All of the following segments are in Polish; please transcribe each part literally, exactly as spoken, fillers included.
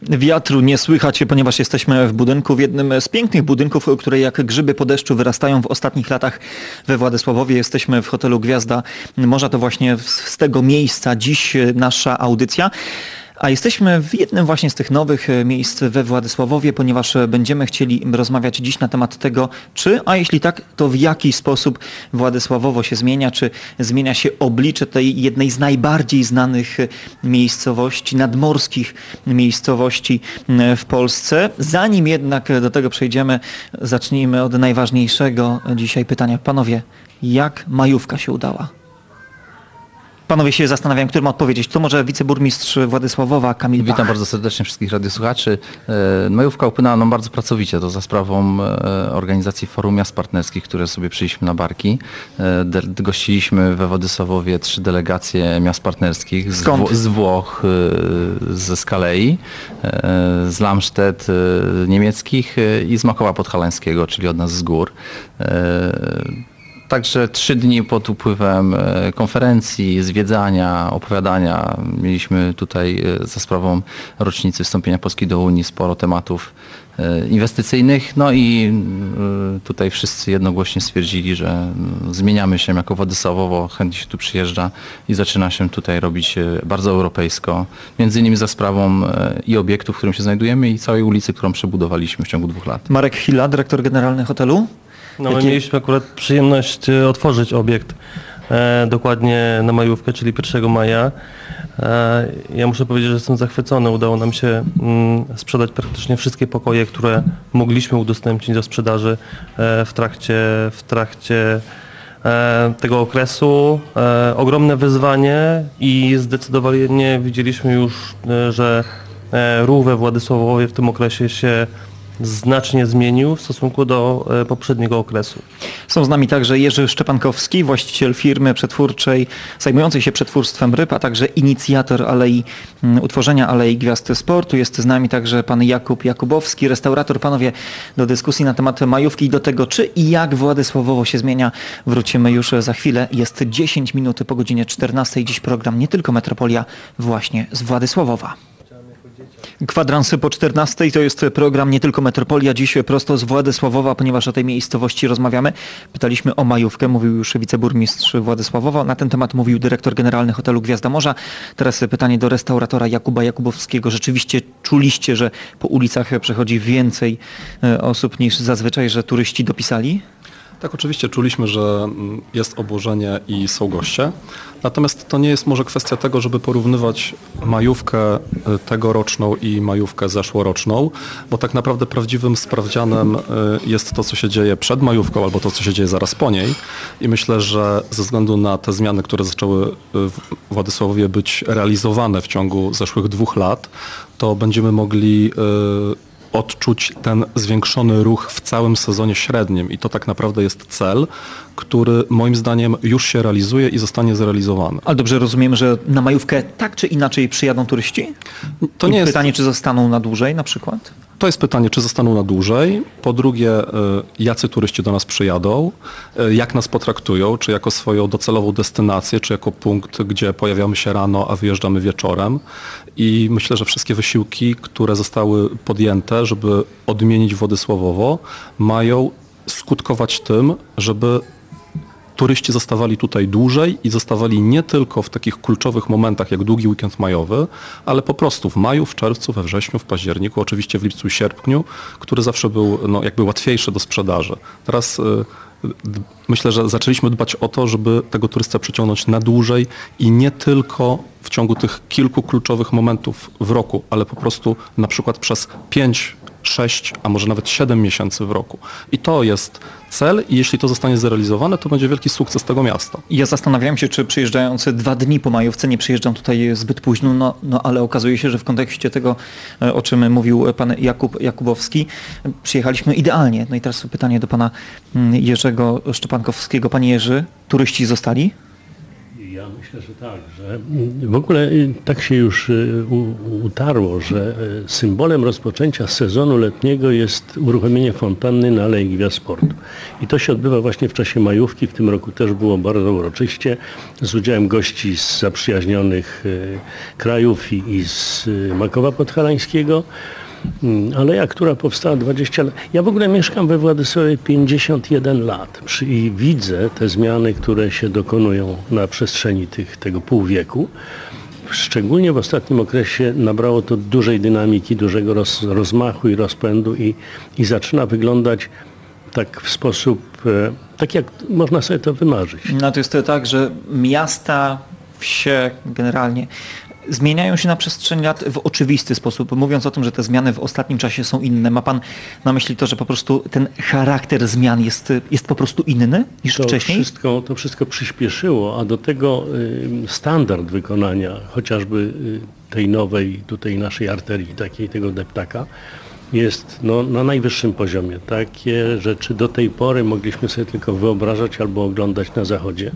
wiatru nie słychać, ponieważ jesteśmy w budynku, w jednym z pięknych budynków, które jak grzyby po deszczu wyrastają w ostatnich latach we Władysławowie. Jesteśmy w hotelu Gwiazda Morza, to właśnie z tego miejsca dziś nasza audycja. A jesteśmy w jednym właśnie z tych nowych miejsc we Władysławowie, ponieważ będziemy chcieli rozmawiać dziś na temat tego, czy, a jeśli tak, to w jaki sposób Władysławowo się zmienia, czy zmienia się oblicze tej jednej z najbardziej znanych miejscowości, nadmorskich miejscowości w Polsce. Zanim jednak do tego przejdziemy, zacznijmy od najważniejszego dzisiaj pytania. Panowie, jak majówka się udała? Panowie się zastanawiają, który ma odpowiedzieć. To może wiceburmistrz Władysławowa, Kamil Bach. Witam bardzo serdecznie wszystkich radiosłuchaczy. Majówka upłynęła nam bardzo pracowicie. To za sprawą organizacji Forum Miast Partnerskich, które sobie przyjęliśmy na barki. Gościliśmy we Władysławowie trzy delegacje miast partnerskich. Z, w- z Włoch, ze Skalei, z Lamstedt niemieckich i z Makowa Podhalańskiego, czyli od nas z gór. Także trzy dni pod upływem konferencji, zwiedzania, opowiadania. Mieliśmy tutaj za sprawą rocznicy wstąpienia Polski do Unii sporo tematów inwestycyjnych. No i tutaj wszyscy jednogłośnie stwierdzili, że zmieniamy się jako Władysławowo, chętnie się tu przyjeżdża i zaczyna się tutaj robić bardzo europejsko. Między innymi za sprawą i obiektu, w którym się znajdujemy, i całej ulicy, którą przebudowaliśmy w ciągu dwóch lat. Marek Hila, dyrektor generalny hotelu. No my Jakie... mieliśmy akurat przyjemność otworzyć obiekt e, dokładnie na majówkę, czyli pierwszego maja. E, ja muszę powiedzieć, że jestem zachwycony. Udało nam się mm, sprzedać praktycznie wszystkie pokoje, które mogliśmy udostępnić do sprzedaży e, w trakcie, w trakcie e, tego okresu. E, ogromne wyzwanie i zdecydowanie widzieliśmy już, e, że e, ruch we Władysławowie w tym okresie się znacznie zmienił w stosunku do poprzedniego okresu. Są z nami także Jerzy Szczepankowski, właściciel firmy przetwórczej zajmującej się przetwórstwem ryb, a także inicjator alei, utworzenia Alei Gwiazd Sportu. Jest z nami także pan Jakub Jakubowski, restaurator. Panowie, do dyskusji na temat majówki i do tego, czy i jak Władysławowo się zmienia, wrócimy już za chwilę. Jest dziesięć minut po godzinie czternastej. Dziś program Nie Tylko Metropolia właśnie z Władysławowa. Kwadransy po czternastej to jest program Nie Tylko Metropolia, dziś prosto z Władysławowa, ponieważ o tej miejscowości rozmawiamy. Pytaliśmy o majówkę, mówił już wiceburmistrz Władysławowa, na ten temat mówił dyrektor generalny hotelu Gwiazda Morza. Teraz pytanie do restauratora Jakuba Jakubowskiego. Rzeczywiście czuliście, że po ulicach przechodzi więcej osób niż zazwyczaj, że turyści dopisali? Tak, oczywiście czuliśmy, że jest obłożenie i są goście. Natomiast to nie jest może kwestia tego, żeby porównywać majówkę tegoroczną i majówkę zeszłoroczną, bo tak naprawdę prawdziwym sprawdzianem jest to, co się dzieje przed majówką albo to, co się dzieje zaraz po niej. I myślę, że ze względu na te zmiany, które zaczęły w Władysławowie być realizowane w ciągu zeszłych dwóch lat, to będziemy mogli odczuć ten zwiększony ruch w całym sezonie średnim i to tak naprawdę jest cel, który moim zdaniem już się realizuje i zostanie zrealizowany. Ale dobrze rozumiem, że na majówkę tak czy inaczej przyjadą turyści? To I nie jest... pytanie, czy zostaną na dłużej na przykład? To jest pytanie, czy zostaną na dłużej. Po drugie, jacy turyści do nas przyjadą, jak nas potraktują, czy jako swoją docelową destynację, czy jako punkt, gdzie pojawiamy się rano, a wyjeżdżamy wieczorem. I myślę, że wszystkie wysiłki, które zostały podjęte, żeby odmienić Władysławowo, mają skutkować tym, żeby turyści zostawali tutaj dłużej i zostawali nie tylko w takich kluczowych momentach jak długi weekend majowy, ale po prostu w maju, w czerwcu, we wrześniu, w październiku, oczywiście w lipcu i sierpniu, który zawsze był no, jakby łatwiejszy do sprzedaży. Teraz y, myślę, że zaczęliśmy dbać o to, żeby tego turystę przyciągnąć na dłużej i nie tylko w ciągu tych kilku kluczowych momentów w roku, ale po prostu na przykład przez pięć, sześć, a może nawet siedem miesięcy w roku. I to jest cel i jeśli to zostanie zrealizowane, to będzie wielki sukces tego miasta. Ja zastanawiałem się, czy przyjeżdżający dwa dni po majówce nie przyjeżdżą tutaj zbyt późno, no, no ale okazuje się, że w kontekście tego, o czym mówił pan Jakub Jakubowski, przyjechaliśmy idealnie. No i teraz pytanie do pana Jerzego Szczepankowskiego. Panie Jerzy, turyści zostali? Ja myślę, że tak, że w ogóle tak się już u- utarło, że symbolem rozpoczęcia sezonu letniego jest uruchomienie fontanny na Alei Gwiazd Sportu. I to się odbywa właśnie w czasie majówki. W tym roku też było bardzo uroczyście, z udziałem gości z zaprzyjaźnionych krajów i, i z Makowa Podhalańskiego. Aleja, która powstała dwadzieścia lat. Ja w ogóle mieszkam we Władysławie pięćdziesiąt jeden lat przy, i widzę te zmiany, które się dokonują na przestrzeni tych, tego pół wieku. Szczególnie w ostatnim okresie nabrało to dużej dynamiki, dużego roz, rozmachu i rozpędu i, i zaczyna wyglądać tak w sposób, e, tak jak można sobie to wymarzyć. No to jest to tak, że miasta, wsie generalnie zmieniają się na przestrzeni lat w oczywisty sposób. Mówiąc o tym, że te zmiany w ostatnim czasie są inne, ma pan na myśli to, że po prostu ten charakter zmian jest, jest po prostu inny niż To wcześniej? wszystko, to wszystko przyspieszyło, a do tego y, standard wykonania chociażby y, tej nowej tutaj naszej arterii, takiej tego deptaka, jest no, na najwyższym poziomie. Takie rzeczy do tej pory mogliśmy sobie tylko wyobrażać albo oglądać na zachodzie.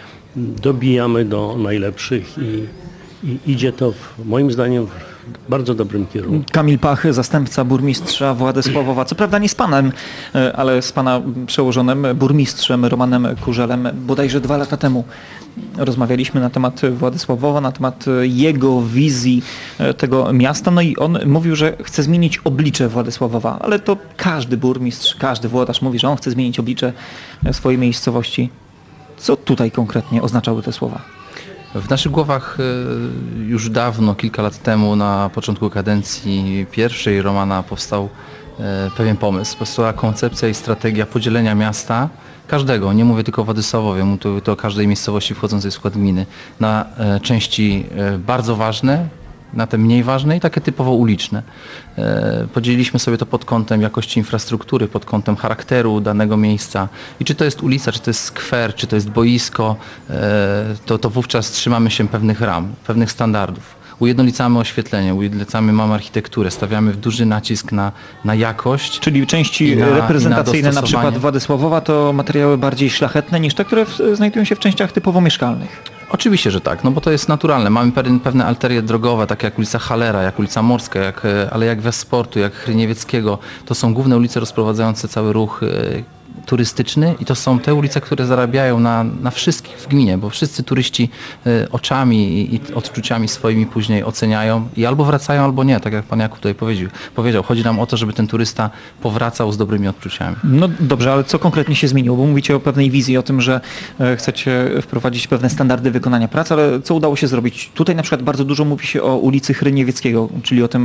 Dobijamy do najlepszych i I idzie to w, moim zdaniem w bardzo dobrym kierunku. Kamil Pach, zastępca burmistrza Władysławowa, co prawda nie z panem, ale z pana przełożonym burmistrzem Romanem Kurzelem, bodajże dwa lata temu rozmawialiśmy na temat Władysławowa, na temat jego wizji tego miasta, no i on mówił, że chce zmienić oblicze Władysławowa, ale to każdy burmistrz, każdy włodarz mówi, że on chce zmienić oblicze swojej miejscowości. Co tutaj konkretnie oznaczały te słowa? W naszych głowach już dawno, kilka lat temu, na początku kadencji pierwszej Romana powstał pewien pomysł. Powstała koncepcja i strategia podzielenia miasta, każdego, nie mówię tylko o Władysławowie, mówię to o każdej miejscowości wchodzącej w skład gminy, na części bardzo ważne, na te mniej ważne i takie typowo uliczne. Podzieliliśmy sobie to pod kątem jakości infrastruktury, pod kątem charakteru danego miejsca. I czy to jest ulica, czy to jest skwer, czy to jest boisko, to, to wówczas trzymamy się pewnych ram, pewnych standardów. Ujednolicamy oświetlenie, ujednolicamy mamy architekturę, stawiamy duży nacisk na, na jakość. Czyli części na, reprezentacyjne, na, na przykład Władysławowa, to materiały bardziej szlachetne niż te, które w, znajdują się w częściach typowo mieszkalnych. Oczywiście, że tak, no bo to jest naturalne. Mamy pewne, pewne arterie drogowe, takie jak ulica Halera, jak ulica Morska, jak Aleja Gwiazd Sportu, jak Hryniewieckiego. To są główne ulice rozprowadzające cały ruch turystyczny i to są te ulice, które zarabiają na, na wszystkich w gminie, bo wszyscy turyści y, oczami i, i odczuciami swoimi później oceniają i albo wracają, albo nie, tak jak pan Jakub tutaj powiedział. powiedział. Chodzi nam o to, żeby ten turysta powracał z dobrymi odczuciami. No dobrze, ale co konkretnie się zmieniło? Bo mówicie o pewnej wizji, o tym, że e, chcecie wprowadzić pewne standardy wykonania prac, ale co udało się zrobić? Tutaj na przykład bardzo dużo mówi się o ulicy Hryniewieckiego, czyli o tym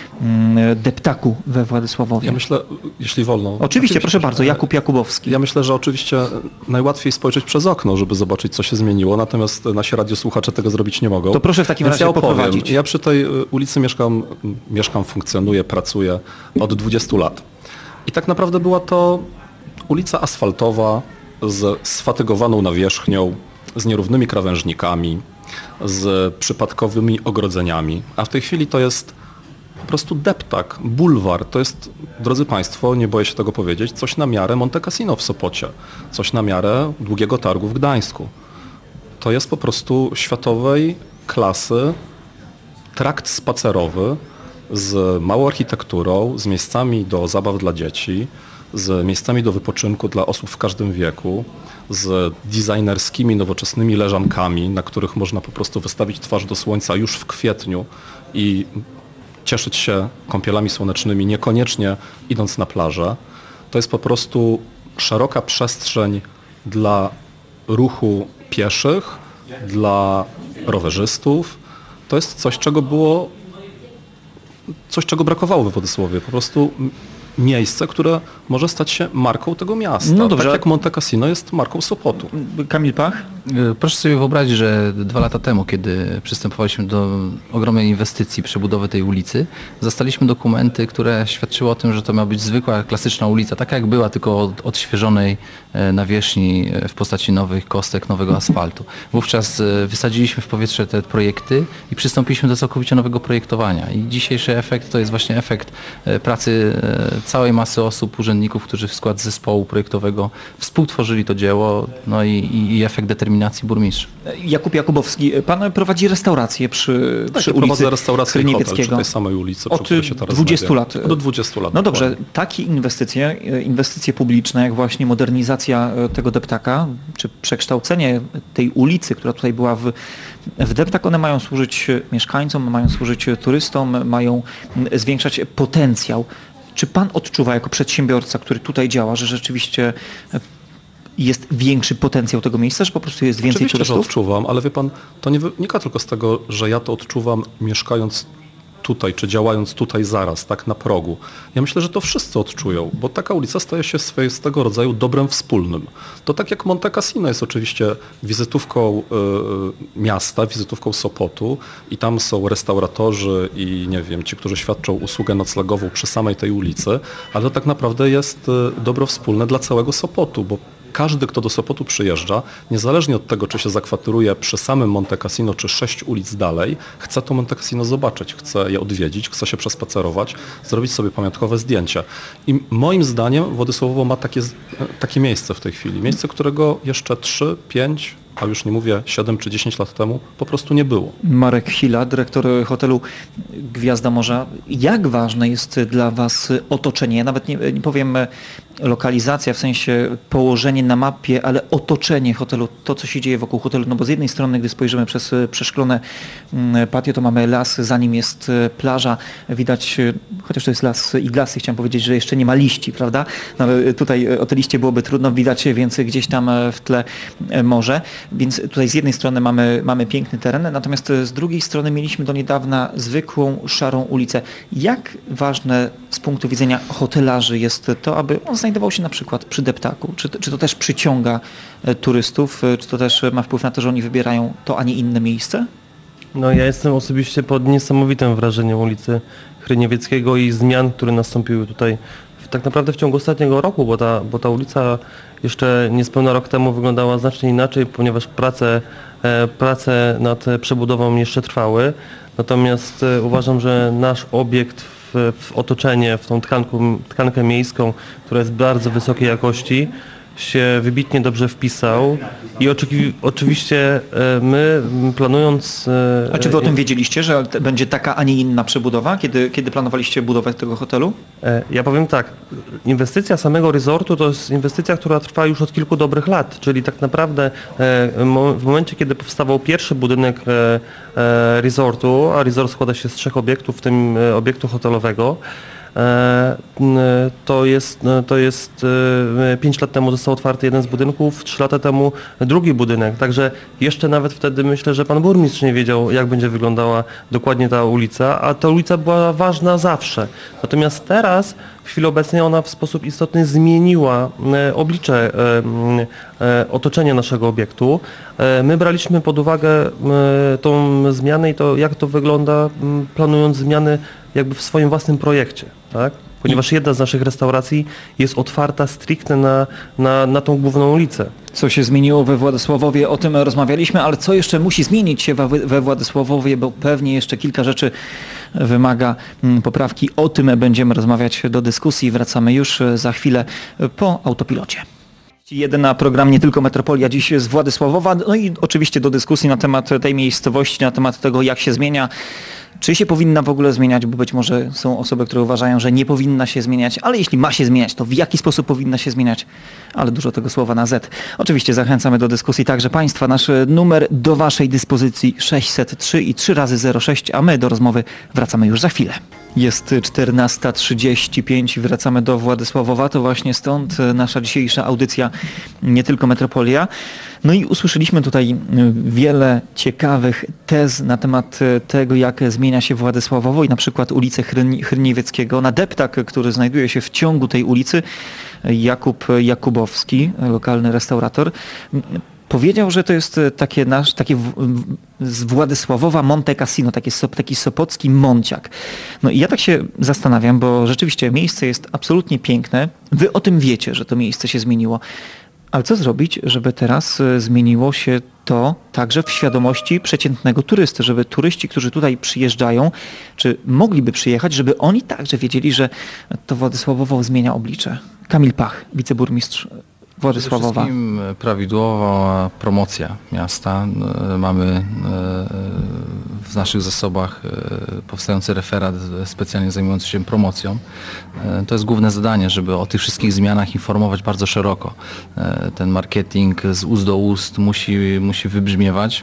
mm, deptaku we Władysławowie. Ja myślę, jeśli wolno. Oczywiście, Oczywiście proszę bardzo, Jakub Jakubowski. Ja myślę, że oczywiście najłatwiej spojrzeć przez okno, żeby zobaczyć, co się zmieniło, natomiast nasi radiosłuchacze tego zrobić nie mogą. To proszę w takim Więc razie ja opowiem. poprowadzić. Ja przy tej ulicy mieszkam, mieszkam, funkcjonuję, pracuję od dwudziestu lat. I tak naprawdę była to ulica asfaltowa z sfatygowaną nawierzchnią, z nierównymi krawężnikami, z przypadkowymi ogrodzeniami. A w tej chwili to jest po prostu deptak, bulwar. To jest, drodzy Państwo, nie boję się tego powiedzieć, coś na miarę Monte Cassino w Sopocie, coś na miarę Długiego Targu w Gdańsku. To jest po prostu światowej klasy trakt spacerowy z małą architekturą, z miejscami do zabaw dla dzieci, z miejscami do wypoczynku dla osób w każdym wieku, z designerskimi, nowoczesnymi leżankami, na których można po prostu wystawić twarz do słońca już w kwietniu i cieszyć się kąpielami słonecznymi, niekoniecznie idąc na plażę. To jest po prostu szeroka przestrzeń dla ruchu pieszych, dla rowerzystów. To jest coś, czego było, coś, czego brakowało we Władysławie. Po prostu miejsce, które może stać się marką tego miasta. No dobrze. Tak jak Monte Cassino jest marką Sopotu. Kamil Pach? Proszę sobie wyobrazić, że dwa lata temu, kiedy przystępowaliśmy do ogromnej inwestycji, przebudowy tej ulicy, zastaliśmy dokumenty, które świadczyły o tym, że to miała być zwykła, klasyczna ulica, taka jak była, tylko od, odświeżonej nawierzchni w postaci nowych kostek, nowego asfaltu. Wówczas wysadziliśmy w powietrze te projekty i przystąpiliśmy do całkowicie nowego projektowania. I dzisiejszy efekt to jest właśnie efekt pracy całej masy osób, urzędników, którzy w skład zespołu projektowego współtworzyli to dzieło, no i, i efekt determinacji nominacji burmistrza. Jakub Jakubowski, pan prowadzi restaurację przy, Tak, przy ja prowadzę ulicy restaurację i hotel przy Hryniewieckiego. tej samej ulicy, przy Od której się teraz dwudziestu znajduję. lat. Do dwudziestu lat. No dobrze, dokładnie. takie inwestycje, inwestycje publiczne, jak właśnie modernizacja tego deptaka, czy przekształcenie tej ulicy, która tutaj była w, w deptak, one mają służyć mieszkańcom, mają służyć turystom, mają zwiększać potencjał. Czy pan odczuwa jako przedsiębiorca, który tutaj działa, że rzeczywiście jest większy potencjał tego miejsca, że po prostu jest więcej Oczywiście, że turystów? odczuwam, ale wie pan, to nie wynika tylko z tego, że ja to odczuwam mieszkając tutaj, czy działając tutaj zaraz, tak na progu. Ja myślę, że to wszyscy odczują, bo taka ulica staje się swoistego rodzaju dobrem wspólnym. To tak jak Monte Cassino jest oczywiście wizytówką y, miasta, wizytówką Sopotu i tam są restauratorzy i nie wiem, ci, którzy świadczą usługę noclegową przy samej tej ulicy, ale to tak naprawdę jest y, dobro wspólne dla całego Sopotu, bo każdy, kto do Sopotu przyjeżdża, niezależnie od tego, czy się zakwateruje przy samym Monte Cassino, czy sześć ulic dalej, chce to Monte Cassino zobaczyć, chce je odwiedzić, chce się przespacerować, zrobić sobie pamiątkowe zdjęcia. I moim zdaniem Władysławowo ma takie, takie miejsce w tej chwili. Miejsce, którego jeszcze trzy, pięć, a już nie mówię siedem czy dziesięć lat temu, po prostu nie było. Marek Chila, dyrektor hotelu Gwiazda Morza. Jak ważne jest dla was otoczenie? Ja nawet nie, nie powiem lokalizacja, w sensie położenie na mapie, ale otoczenie hotelu, to co się dzieje wokół hotelu, no bo z jednej strony, gdy spojrzymy przez przeszklone patio, to mamy las, za nim jest plaża, widać, chociaż to jest las iglasty, chciałem powiedzieć, że jeszcze nie ma liści, prawda? No, ale tutaj o te liście byłoby trudno, widać, więc gdzieś tam w tle morze, więc tutaj z jednej strony mamy, mamy piękny teren, natomiast z drugiej strony mieliśmy do niedawna zwykłą, szarą ulicę. Jak ważne z punktu widzenia hotelarzy jest to, aby on znajdował się na przykład przy deptaku? Czy to, czy to też przyciąga turystów? Czy to też ma wpływ na to, że oni wybierają to, a nie inne miejsce? No ja jestem osobiście pod niesamowitym wrażeniem ulicy Hryniewieckiego i zmian, które nastąpiły tutaj w, tak naprawdę w ciągu ostatniego roku, bo ta, bo ta ulica jeszcze niespełna rok temu wyglądała znacznie inaczej, ponieważ prace, e, prace nad przebudową jeszcze trwały. Natomiast e, uważam, że nasz obiekt w, w otoczenie, w tą tkankę, tkankę miejską, która jest bardzo wysokiej jakości, się wybitnie dobrze wpisał i oczywi- oczywiście e, my planując... e, A czy wy o tym wiedzieliście, że te- będzie taka, a nie inna przebudowa, kiedy, kiedy planowaliście budowę tego hotelu? E, Ja powiem tak, inwestycja samego resortu to jest inwestycja, która trwa już od kilku dobrych lat, czyli tak naprawdę e, mo- w momencie, kiedy powstawał pierwszy budynek e, e, resortu, a resort składa się z trzech obiektów, w tym e, obiektu hotelowego, E, n- to jest, no, to jest e, pięć lat temu został otwarty jeden z budynków, trzy lata temu drugi budynek, także jeszcze nawet wtedy myślę, że pan burmistrz nie wiedział, jak będzie wyglądała dokładnie ta ulica, a ta ulica była ważna zawsze. Natomiast teraz, w chwili obecnej, ona w sposób istotny zmieniła e, oblicze e, m, e, otoczenia naszego obiektu. E, My braliśmy pod uwagę e, tą zmianę i to, jak to wygląda, m, planując zmiany jakby w swoim własnym projekcie, tak? Ponieważ jedna z naszych restauracji jest otwarta stricte na, na, na tą główną ulicę. Co się zmieniło we Władysławowie, o tym rozmawialiśmy, ale co jeszcze musi zmienić się we, we Władysławowie, bo pewnie jeszcze kilka rzeczy wymaga mm, poprawki. O tym będziemy rozmawiać do dyskusji. Wracamy już za chwilę po autopilocie. Jeden na program Nie Tylko Metropolia, dziś z Władysławowa, no i oczywiście do dyskusji na temat tej miejscowości, na temat tego, jak się zmienia, czy się powinna w ogóle zmieniać, bo być może są osoby, które uważają, że nie powinna się zmieniać, ale jeśli ma się zmieniać, to w jaki sposób powinna się zmieniać, ale dużo tego słowa na Z. Oczywiście zachęcamy do dyskusji także Państwa. Nasz numer do Waszej dyspozycji sześćset trzy i trzy razy zero sześć, a my do rozmowy wracamy już za chwilę. Jest czternasta trzydzieści pięć, wracamy do Władysławowa, to właśnie stąd nasza dzisiejsza audycja Nie Tylko Metropolia. No i usłyszeliśmy tutaj wiele ciekawych tez na temat tego, jak zmienia się Władysławowo i na przykład ulicę Hryni- Hryniewieckiego. Na deptak, który znajduje się w ciągu tej ulicy, Jakub Jakubowski, lokalny restaurator, powiedział, że to jest takie nasz, takie w, w, z Władysławowa Monte Cassino, taki, sop, taki sopocki Monciak. No i ja tak się zastanawiam, bo rzeczywiście miejsce jest absolutnie piękne. Wy o tym wiecie, że to miejsce się zmieniło. Ale co zrobić, żeby teraz zmieniło się to także w świadomości przeciętnego turysty, żeby turyści, którzy tutaj przyjeżdżają, czy mogliby przyjechać, żeby oni także wiedzieli, że to Władysławowo zmienia oblicze. Kamil Pach, wiceburmistrz Władysławowa? Przede wszystkim prawidłowa promocja miasta. Mamy w naszych zasobach powstający referat specjalnie zajmujący się promocją. To jest główne zadanie, żeby o tych wszystkich zmianach informować bardzo szeroko. Ten marketing z ust do ust musi, musi wybrzmiewać.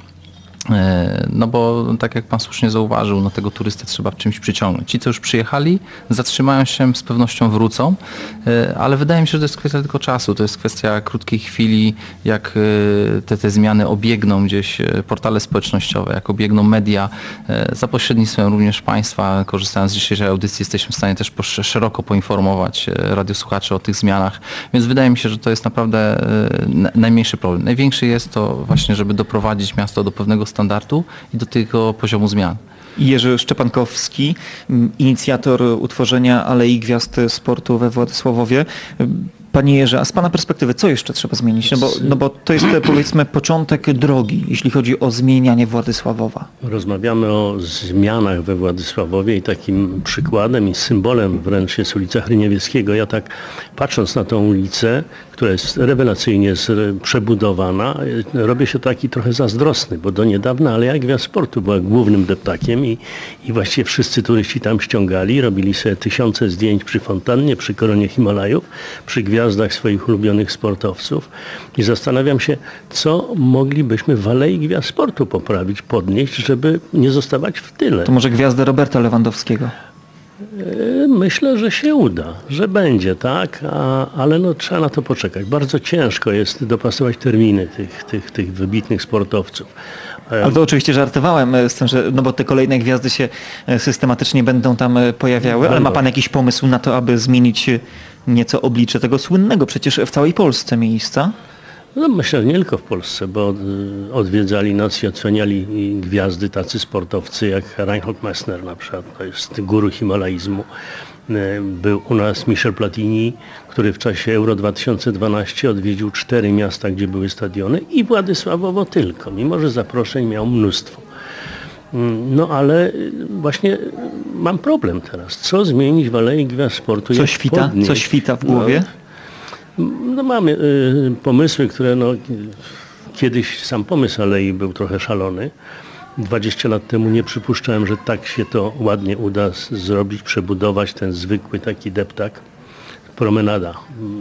No bo tak jak pan słusznie zauważył, no tego turystę trzeba czymś przyciągnąć. Ci, co już przyjechali, zatrzymają się, z pewnością wrócą, ale wydaje mi się, że to jest kwestia tylko czasu. To jest kwestia krótkiej chwili, jak te, te zmiany obiegną gdzieś portale społecznościowe, jak obiegną media. Za pośrednictwem również państwa, korzystając z dzisiejszej audycji, jesteśmy w stanie też szeroko poinformować radiosłuchaczy o tych zmianach. Więc wydaje mi się, że to jest naprawdę najmniejszy problem. Największy jest to właśnie, żeby doprowadzić miasto do pewnego standardu i do tego poziomu zmian. Jerzy Szczepankowski, inicjator utworzenia Alei Gwiazd Sportu we Władysławowie. Panie Jerzy, a z pana perspektywy co jeszcze trzeba zmienić? No bo, no bo to jest powiedzmy początek drogi, jeśli chodzi o zmienianie Władysławowa. Rozmawiamy o zmianach we Władysławowie i takim przykładem i symbolem wręcz jest ulica Hryniewieckiego. Ja tak patrząc na tą ulicę, która jest rewelacyjnie przebudowana, robię się taki trochę zazdrosny, bo do niedawna Aleja Gwiazd Sportu była głównym deptakiem i, i właściwie wszyscy turyści tam ściągali, robili sobie tysiące zdjęć przy fontannie, przy koronie Himalajów, przy gwiazdach swoich ulubionych sportowców i zastanawiam się, co moglibyśmy w Alei Gwiazd Sportu poprawić, podnieść, żeby nie zostawać w tyle. To może gwiazdę Roberta Lewandowskiego? Myślę, że się uda, że będzie, tak, A, ale no, trzeba na to poczekać. Bardzo ciężko jest dopasować terminy tych, tych, tych wybitnych sportowców. Ale to oczywiście żartowałem z tym, że no bo te kolejne gwiazdy się systematycznie będą tam pojawiały, ale ma pan jakiś pomysł na to, aby zmienić nieco oblicze tego słynnego przecież w całej Polsce miejsca? No, myślę, że nie tylko w Polsce, bo odwiedzali nas i oceniali gwiazdy, tacy sportowcy jak Reinhold Messner na przykład, to jest guru himalaizmu. Był u nas Michel Platini, który w czasie Euro dwa tysiące dwanaście odwiedził cztery miasta, gdzie były stadiony i Władysławowo tylko, mimo że zaproszeń miał mnóstwo. No ale właśnie mam problem teraz. Co zmienić w Alei Gwiazd Sportu? Co świta? Co świta w głowie? No, no mamy y, pomysły, które no, kiedyś sam pomysł Alei był trochę szalony. dwadzieścia lat temu nie przypuszczałem, że tak się to ładnie uda z, zrobić, przebudować ten zwykły taki deptak. Promenada,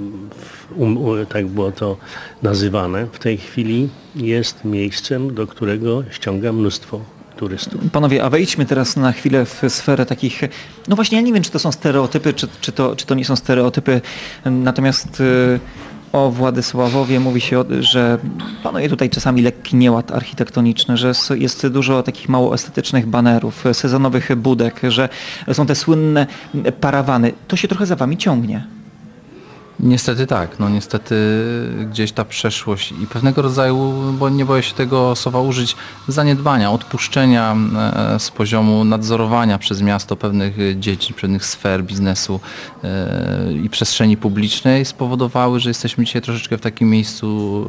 um, um, tak było to nazywane. W tej chwili jest miejscem, do którego ściąga mnóstwo turystów. Panowie, a wejdźmy teraz na chwilę w sferę takich, no właśnie ja nie wiem, czy to są stereotypy, czy, czy, to, czy to nie są stereotypy, natomiast y, o Władysławowie mówi się, że panuje tutaj czasami lekki nieład architektoniczny, że jest dużo takich mało estetycznych banerów, sezonowych budek, że są te słynne parawany. To się trochę za wami ciągnie. Niestety tak, no niestety gdzieś ta przeszłość i pewnego rodzaju, bo nie boję się tego słowa użyć, zaniedbania, odpuszczenia z poziomu nadzorowania przez miasto pewnych dziedzin, pewnych sfer biznesu i przestrzeni publicznej spowodowały, że jesteśmy dzisiaj troszeczkę w takim miejscu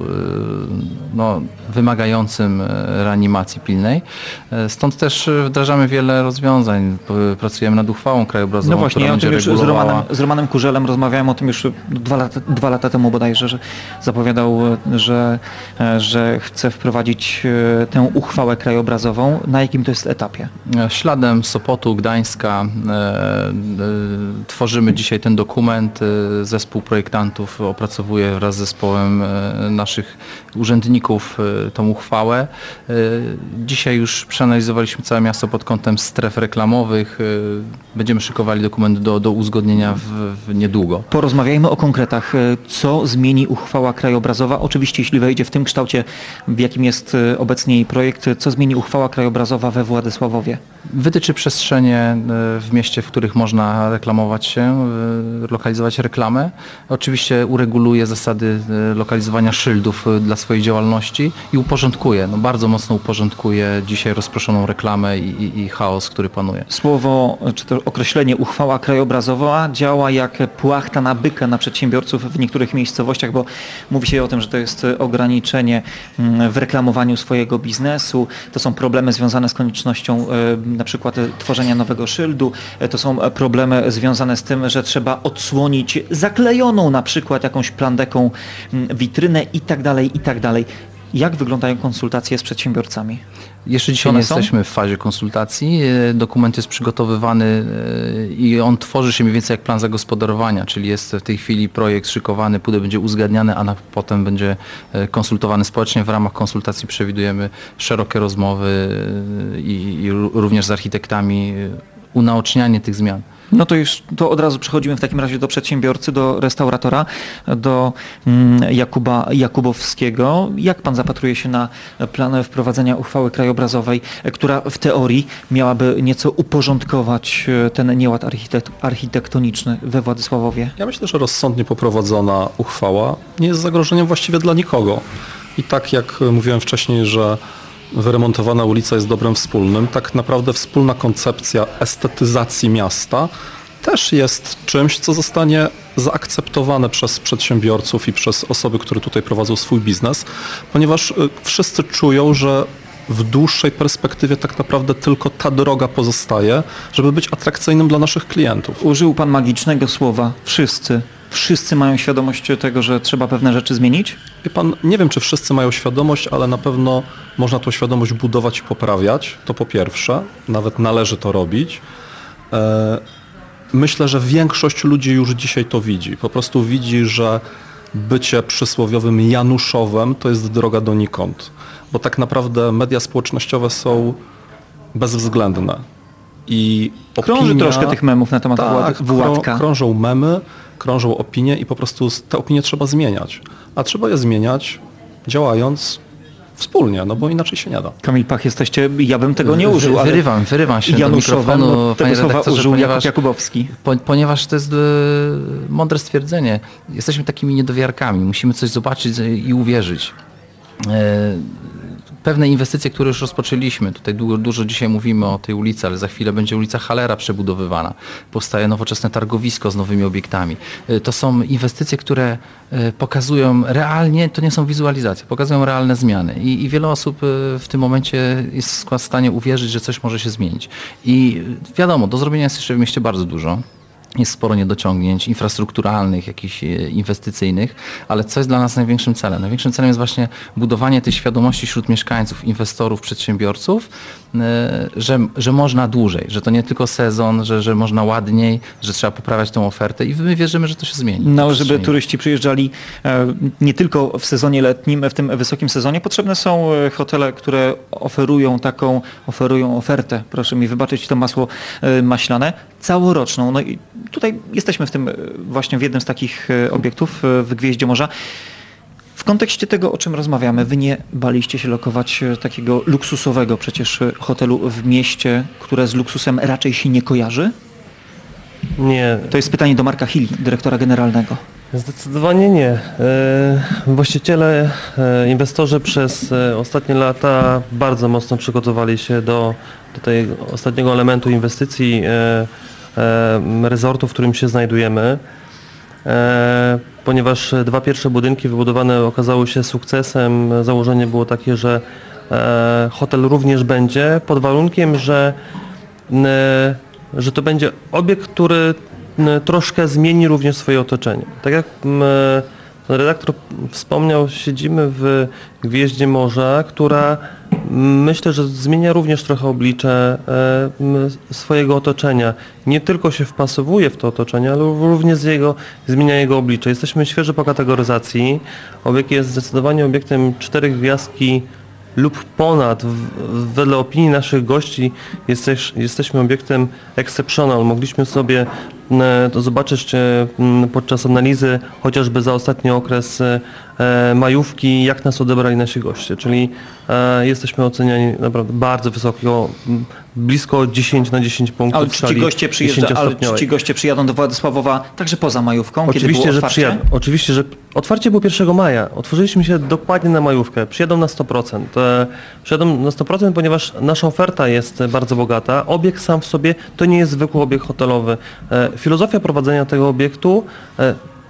no, wymagającym reanimacji pilnej. Stąd też wdrażamy wiele rozwiązań, pracujemy nad uchwałą krajobrazową, no właśnie, która ja o tym będzie już z regulowała... Romanem, z Romanem Kurzelem rozmawiałem o tym już Dwa lata, dwa lata temu bodajże, że zapowiadał, że, że chce wprowadzić tę uchwałę krajobrazową. Na jakim to jest etapie? Śladem Sopotu, Gdańska e, e, tworzymy dzisiaj ten dokument. Zespół projektantów opracowuje wraz z zespołem e, naszych urzędników e, tą uchwałę. E, dzisiaj już przeanalizowaliśmy całe miasto pod kątem stref reklamowych. E, będziemy szykowali dokument do, do uzgodnienia w, w niedługo. Porozmawiajmy o konkretach. Co zmieni uchwała krajobrazowa? Oczywiście, jeśli wejdzie w tym kształcie, w jakim jest obecnie jej projekt, co zmieni uchwała krajobrazowa we Władysławowie? Wytyczy przestrzenie w mieście, w których można reklamować się, lokalizować reklamę. Oczywiście ureguluje zasady lokalizowania szyldów dla swojej działalności i uporządkuje, no bardzo mocno uporządkuje dzisiaj rozproszoną reklamę i, i, i chaos, który panuje. Słowo, czy to określenie uchwała krajobrazowa działa jak płachta na byka naprzeciw przedsiębiorców w niektórych miejscowościach, bo mówi się o tym, że to jest ograniczenie w reklamowaniu swojego biznesu, to są problemy związane z koniecznością na przykład tworzenia nowego szyldu, to są problemy związane z tym, że trzeba odsłonić zaklejoną na przykład jakąś plandeką witrynę i tak dalej, i tak dalej. Jak wyglądają konsultacje z przedsiębiorcami? Jeszcze dzisiaj nie jesteśmy w fazie konsultacji. Dokument jest przygotowywany i on tworzy się mniej więcej jak plan zagospodarowania, czyli jest w tej chwili projekt szykowany, później będzie uzgadniany, a na, potem będzie konsultowany społecznie. W ramach konsultacji przewidujemy szerokie rozmowy i, i również z architektami, unaocznianie tych zmian. No to już to od razu przechodzimy w takim razie do przedsiębiorcy, do restauratora, do mm, Jakuba Jakubowskiego. Jak pan zapatruje się na plan wprowadzenia uchwały krajobrazowej, która w teorii miałaby nieco uporządkować ten nieład architekt, architektoniczny we Władysławowie? Ja myślę, że rozsądnie poprowadzona uchwała nie jest zagrożeniem właściwie dla nikogo. I tak jak mówiłem wcześniej, że wyremontowana ulica jest dobrem wspólnym, tak naprawdę wspólna koncepcja estetyzacji miasta też jest czymś, co zostanie zaakceptowane przez przedsiębiorców i przez osoby, które tutaj prowadzą swój biznes, ponieważ wszyscy czują, że w dłuższej perspektywie tak naprawdę tylko ta droga pozostaje, żeby być atrakcyjnym dla naszych klientów. Użył pan magicznego słowa wszyscy. Wszyscy mają świadomość tego, że trzeba pewne rzeczy zmienić? Wie pan, nie wiem, czy wszyscy mają świadomość, ale na pewno można tą świadomość budować i poprawiać. To po pierwsze, nawet należy to robić. Myślę, że większość ludzi już dzisiaj to widzi. Po prostu widzi, że bycie przysłowiowym Januszowem to jest droga donikąd. Bo tak naprawdę media społecznościowe są bezwzględne. I opinia, krąży troszkę tych memów na temat tak, Władka. Krążą memy, krążą opinie i po prostu te opinie trzeba zmieniać. A trzeba je zmieniać działając wspólnie, no bo inaczej się nie da. Kamil Pach, jesteście, ja bym tego nie użył, ale Wyrywam, wyrywam się Januszowem, do mikrofonu, no, tego panie słowa redaktorze, użył ponieważ, Jakub Jakubowski. po, ponieważ to jest e, mądre stwierdzenie. Jesteśmy takimi niedowiarkami, musimy coś zobaczyć i uwierzyć. E, Pewne inwestycje, które już rozpoczęliśmy, tutaj dużo, dużo dzisiaj mówimy o tej ulicy, ale za chwilę będzie ulica Hallera przebudowywana. Powstaje nowoczesne targowisko z nowymi obiektami. To są inwestycje, które pokazują realnie, to nie są wizualizacje, pokazują realne zmiany. I, i wiele osób w tym momencie jest w stanie uwierzyć, że coś może się zmienić. I wiadomo, do zrobienia jest jeszcze w mieście bardzo dużo. Jest sporo niedociągnięć infrastrukturalnych, jakichś inwestycyjnych, ale co jest dla nas największym celem? Największym celem jest właśnie budowanie tej świadomości wśród mieszkańców, inwestorów, przedsiębiorców, że, że można dłużej, że to nie tylko sezon, że, że można ładniej, że trzeba poprawiać tę ofertę i my wierzymy, że to się zmieni. No, żeby turyści przyjeżdżali nie tylko w sezonie letnim, w tym wysokim sezonie, potrzebne są hotele, które oferują taką, oferują ofertę, proszę mi wybaczyć to masło maślane, całoroczną. No i tutaj jesteśmy w tym właśnie w jednym z takich obiektów w Gwieździe Morza. W kontekście tego, o czym rozmawiamy, wy nie baliście się lokować takiego luksusowego przecież hotelu w mieście, które z luksusem raczej się nie kojarzy? Nie. To jest pytanie do Marka Hilli, dyrektora generalnego. Zdecydowanie nie. Właściciele, inwestorzy przez ostatnie lata bardzo mocno przygotowali się do, do tego ostatniego elementu inwestycji resortu, w którym się znajdujemy, ponieważ dwa pierwsze budynki wybudowane okazały się sukcesem. Założenie było takie, że hotel również będzie, pod warunkiem, że, że to będzie obiekt, który troszkę zmieni również swoje otoczenie. Tak jak redaktor wspomniał, siedzimy w Gwieździe Morza, która myślę, że zmienia również trochę oblicze swojego otoczenia. Nie tylko się wpasowuje w to otoczenie, ale również z jego, zmienia jego oblicze. Jesteśmy świeży po kategoryzacji. Obiekt jest zdecydowanie obiektem czterech gwiazdki lub ponad. Wedle opinii naszych gości jesteś, jesteśmy obiektem exceptional. Mogliśmy sobie to zobaczyć podczas analizy chociażby za ostatni okres majówki, jak nas odebrali nasi goście, czyli jesteśmy oceniani naprawdę bardzo wysoko, blisko dziesięć na dziesięć punktów. Ale czy ci goście przyjeżdżają, ale czy ci goście przyjadą do Władysławowa także poza majówką, oczywiście, kiedy było że otwarcie? Przyjadą, oczywiście, że otwarcie było pierwszego maja. Otworzyliśmy się dokładnie na majówkę. Przyjadą na sto procent. Przyjadą na sto procent, ponieważ nasza oferta jest bardzo bogata. Obiekt sam w sobie to nie jest zwykły obiekt hotelowy. Filozofia prowadzenia tego obiektu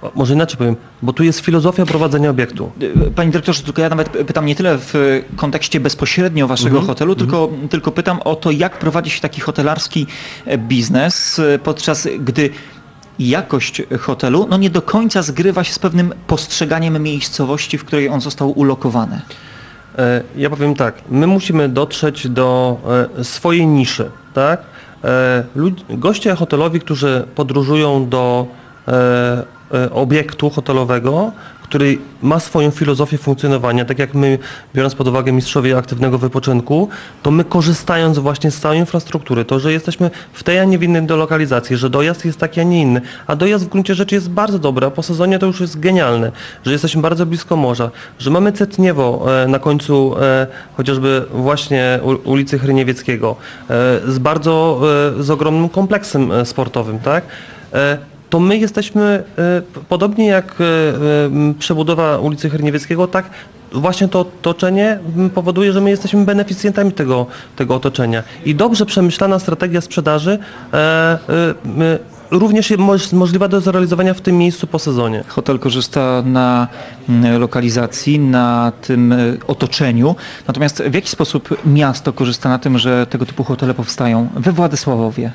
może inaczej powiem, bo tu jest filozofia prowadzenia obiektu. Panie dyrektorze, tylko ja nawet pytam nie tyle w kontekście bezpośrednio waszego Mhm. hotelu, tylko, tylko pytam o to, jak prowadzi się taki hotelarski biznes, podczas gdy jakość hotelu no nie do końca zgrywa się z pewnym postrzeganiem miejscowości, w której on został ulokowany. E, Ja powiem tak, my musimy dotrzeć do e, swojej niszy, tak? E, lud- Goście hotelowi, którzy podróżują do e, e, obiektu hotelowego, który ma swoją filozofię funkcjonowania, tak jak my, biorąc pod uwagę mistrzowie aktywnego wypoczynku, to my korzystając właśnie z całej infrastruktury, to, że jesteśmy w tej, a nie w innej lokalizacji, że dojazd jest taki, a nie inny, a dojazd w gruncie rzeczy jest bardzo dobry, a po sezonie to już jest genialne, że jesteśmy bardzo blisko morza, że mamy Cetniewo e, na końcu e, chociażby właśnie u, ulicy Hryniewieckiego, e, z bardzo, e, z ogromnym kompleksem e, sportowym, tak? E, to my jesteśmy, e, podobnie jak e, e, przebudowa ulicy Hryniewieckiego, tak właśnie to otoczenie powoduje, że my jesteśmy beneficjentami tego, tego otoczenia. I dobrze przemyślana strategia sprzedaży e, e, e, również jest możliwa do zrealizowania w tym miejscu po sezonie. Hotel korzysta na mm, lokalizacji, na tym y, otoczeniu. Natomiast w jaki sposób miasto korzysta na tym, że tego typu hotele powstają we Władysławowie?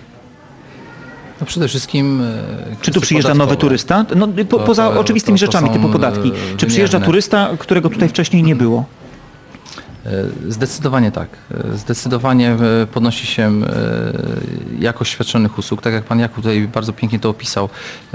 No przede wszystkim... e, Czy tu kwestie przyjeżdża nowy podatkowe. turysta? No, po, To- poza to- oczywistymi to- to rzeczami są, typu podatki. e, Czy przyjeżdża wymierne. turysta, którego tutaj wcześniej nie było? E, Zdecydowanie tak. E, Zdecydowanie e, podnosi się e, jakość świadczonych usług. Tak jak pan Jakub tutaj bardzo pięknie to opisał, e,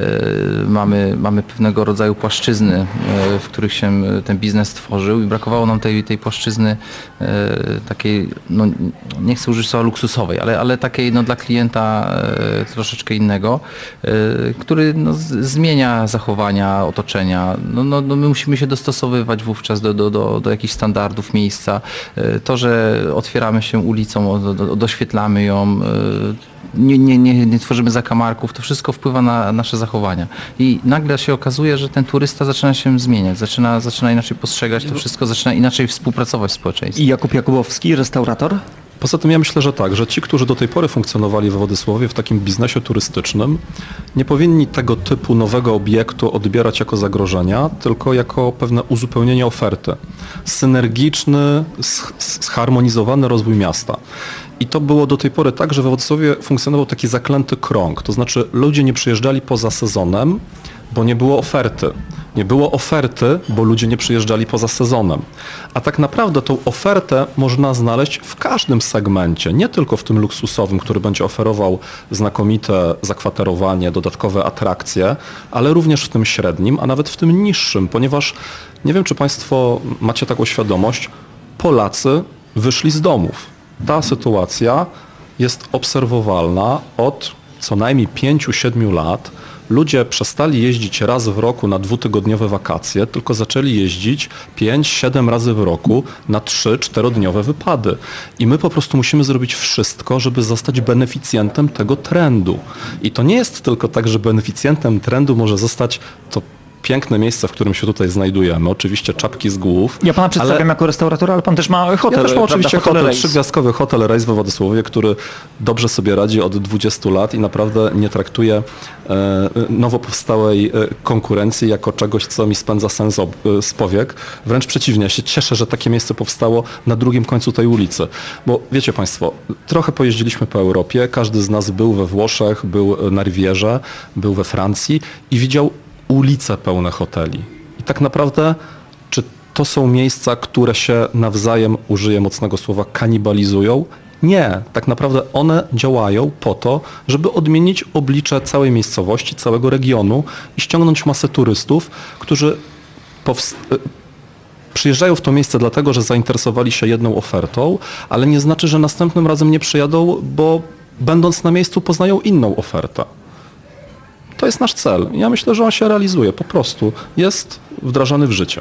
mamy, mamy pewnego rodzaju płaszczyzny, e, w których się e, ten biznes tworzył i brakowało nam tej, tej płaszczyzny e, takiej, no nie chcę użyć słowa luksusowej, ale, ale takiej no, dla klienta e, troszeczkę innego, e, który no, z- zmienia zachowania, otoczenia. No, no, no my musimy się dostosowywać wówczas do, do, do, do jakichś standardów miejsca. E, To, że otwieramy się ulicą, o- do- doświetlamy ją, e, nie, nie, nie, nie tworzymy zakamarków, to wszystko wpływa na nasze zachowania. I nagle się okazuje, że ten turysta zaczyna się zmieniać, zaczyna, zaczyna inaczej postrzegać to wszystko, zaczyna inaczej współpracować w społeczeństwie. I Jakub Jakubowski, restaurator? Poza tym ja myślę, że tak, że ci, którzy do tej pory funkcjonowali we Władysławowie w takim biznesie turystycznym, nie powinni tego typu nowego obiektu odbierać jako zagrożenia, tylko jako pewne uzupełnienie oferty. Synergiczny, sch- zharmonizowany rozwój miasta. I to było do tej pory tak, że we Władysławie funkcjonował taki zaklęty krąg, to znaczy ludzie nie przyjeżdżali poza sezonem, bo nie było oferty. Nie było oferty, bo ludzie nie przyjeżdżali poza sezonem. A tak naprawdę tą ofertę można znaleźć w każdym segmencie, nie tylko w tym luksusowym, który będzie oferował znakomite zakwaterowanie, dodatkowe atrakcje, ale również w tym średnim, a nawet w tym niższym, ponieważ nie wiem, czy Państwo macie taką świadomość, Polacy wyszli z domów. Ta sytuacja jest obserwowalna od co najmniej pięciu siedmiu lat. Ludzie przestali jeździć raz w roku na dwutygodniowe wakacje, tylko zaczęli jeździć pięć siedem razy w roku na trzy czterodniowe wypady. I my po prostu musimy zrobić wszystko, żeby zostać beneficjentem tego trendu. I to nie jest tylko tak, że beneficjentem trendu może zostać to piękne miejsce, w którym się tutaj znajdujemy. Oczywiście czapki z głów. Ja pana przedstawiam ale... jako restauratora, ale pan też ma hotel. Ja też mam prawda? oczywiście hotel, Race. trzygwiazdkowy hotel Race we Władysławie, który dobrze sobie radzi od dwudziestu lat i naprawdę nie traktuje e, nowo powstałej e, konkurencji jako czegoś, co mi spędza sens ob, e, z powiek. Wręcz przeciwnie, ja się cieszę, że takie miejsce powstało na drugim końcu tej ulicy. Bo wiecie Państwo, trochę pojeździliśmy po Europie, każdy z nas był we Włoszech, był na Rivierze, był we Francji i widział ulice pełne hoteli. I tak naprawdę, czy to są miejsca, które się nawzajem, użyję mocnego słowa, kanibalizują? Nie. Tak naprawdę one działają po to, żeby odmienić oblicze całej miejscowości, całego regionu i ściągnąć masę turystów, którzy powst- przyjeżdżają w to miejsce dlatego, że zainteresowali się jedną ofertą, ale nie znaczy, że następnym razem nie przyjadą, bo będąc na miejscu poznają inną ofertę. To jest nasz cel. Ja myślę, że on się realizuje. Po prostu jest wdrażany w życie.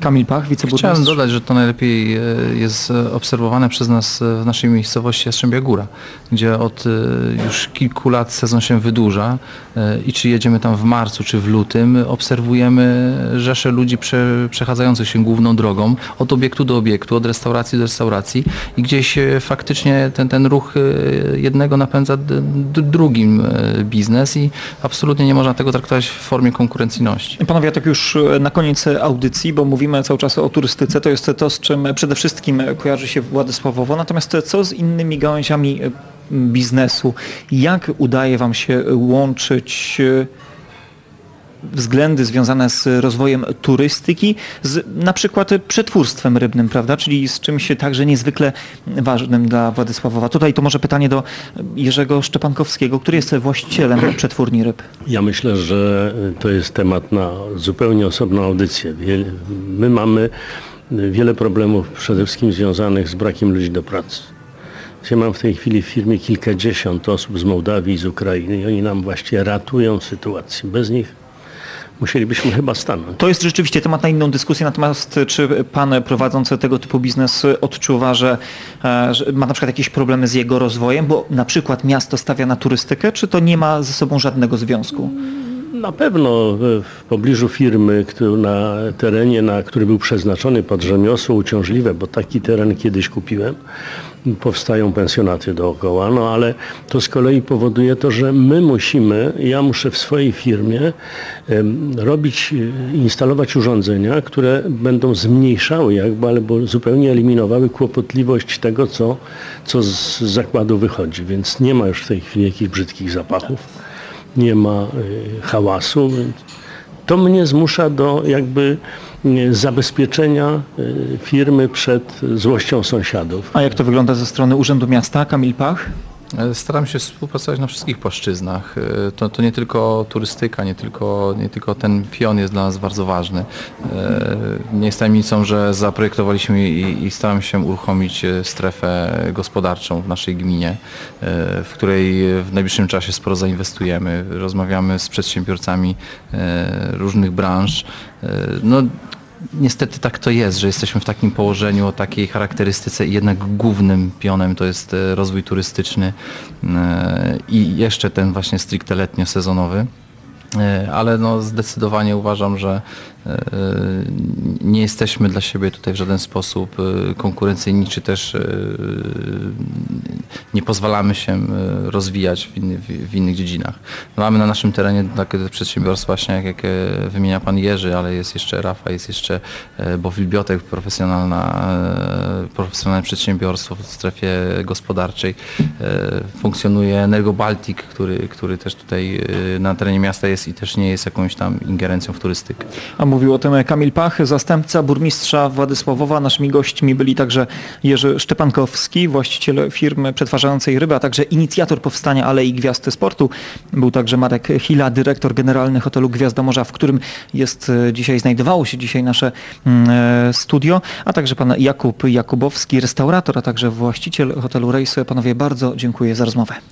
Kamil Pach, wiceburmistrz. Chciałem dodać, że to najlepiej e, jest obserwowane przez nas e, w naszej miejscowości Jastrzębia Góra, gdzie od e, już kilku lat sezon się wydłuża e, i czy jedziemy tam w marcu, czy w lutym, obserwujemy rzesze ludzi prze, przechadzających się główną drogą od obiektu do obiektu, od restauracji do restauracji i gdzieś e, faktycznie ten, ten ruch e, jednego napędza d, d, drugim e, biznes i absolutnie nie można tego traktować w formie konkurencyjności. Panowie, tak już na koniec audycji, bo mówimy cały czas o turystyce, to jest to, z czym przede wszystkim kojarzy się Władysławowo, natomiast co z innymi gałęziami biznesu? Jak udaje Wam się łączyć względy związane z rozwojem turystyki z na przykład przetwórstwem rybnym, prawda? Czyli z czymś także niezwykle ważnym dla Władysławowa. Tutaj to może pytanie do Jerzego Szczepankowskiego, który jest właścicielem przetwórni ryb. Ja myślę, że to jest temat na zupełnie osobną audycję. My mamy wiele problemów przede wszystkim związanych z brakiem ludzi do pracy. Ja mam w tej chwili w firmie kilkadziesiąt osób z Mołdawii i z Ukrainy i oni nam właściwie ratują sytuację. Bez nich musielibyśmy chyba stanąć. To jest rzeczywiście temat na inną dyskusję, natomiast czy pan prowadząc tego typu biznes odczuwa, że, że ma na przykład jakieś problemy z jego rozwojem, bo na przykład miasto stawia na turystykę, czy to nie ma ze sobą żadnego związku? Na pewno w pobliżu firmy, który na terenie, na który był przeznaczony pod rzemiosło uciążliwe, bo taki teren kiedyś kupiłem, powstają pensjonaty dookoła, no ale to z kolei powoduje to, że my musimy, ja muszę w swojej firmie em, robić, instalować urządzenia, które będą zmniejszały jakby, albo zupełnie eliminowały kłopotliwość tego, co, co z zakładu wychodzi, więc nie ma już w tej chwili jakichś brzydkich zapachów, nie ma y, hałasu, więc to mnie zmusza do jakby zabezpieczenia firmy przed złością sąsiadów. A jak to wygląda ze strony Urzędu Miasta? Kamil Pach? Staram się współpracować na wszystkich płaszczyznach. To, to nie tylko turystyka, nie tylko, nie tylko ten pion jest dla nas bardzo ważny. Nie jest tajemnicą, że zaprojektowaliśmy i, i staram się uruchomić strefę gospodarczą w naszej gminie, w której w najbliższym czasie sporo zainwestujemy. Rozmawiamy z przedsiębiorcami różnych branż. No, niestety tak to jest, że jesteśmy w takim położeniu o takiej charakterystyce i jednak głównym pionem to jest rozwój turystyczny i jeszcze ten właśnie stricte letnio-sezonowy. Ale no zdecydowanie uważam, że nie jesteśmy dla siebie tutaj w żaden sposób konkurencyjni, czy też nie pozwalamy się rozwijać w, inny, w innych dziedzinach. Mamy na naszym terenie takie przedsiębiorstwa właśnie, jak, jak wymienia pan Jerzy, ale jest jeszcze Rafa, jest jeszcze Bowil Biotek, profesjonalna, profesjonalne przedsiębiorstwo w strefie gospodarczej. Funkcjonuje Energobaltic, który, który też tutaj na terenie miasta jest i też nie jest jakąś tam ingerencją w turystykę. A mówił o tym Kamil Pach, zastępca burmistrza Władysławowa. Naszymi gośćmi byli także Jerzy Szczepankowski, właściciel firmy przetwarzającej ryby, a także inicjator powstania Alei Gwiazd Sportu. Był także Marek Hila, dyrektor generalny hotelu Gwiazda Morza, w którym jest dzisiaj, znajdowało się dzisiaj nasze studio, a także pan Jakub Jakubowski, restaurator, a także właściciel hotelu Rejs. Panowie, bardzo dziękuję za rozmowę.